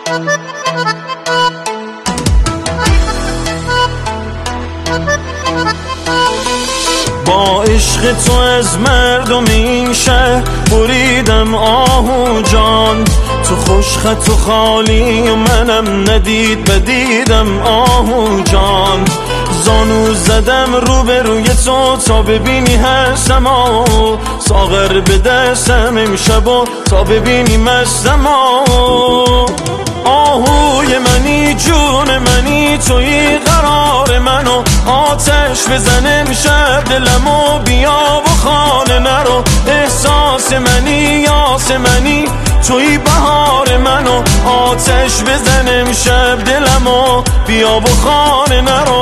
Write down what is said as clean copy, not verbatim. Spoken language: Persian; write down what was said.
با عشق تو از مردم این شهر بریدم آهو جان، تو خوشخط و خالی و منم ندید بدیدم آهو جان. زانو زدم روبروی تو تا ببینی هستم ساغر به دستم امشب تا ببینی مستم آهوی منی جون منی توی قرار منو آتش بزن امشب دلمو بیا و خانه نرو. احساس منی یاس منی توی بهار منو آتش بزن امشب دلمو بیا و خانه نرو.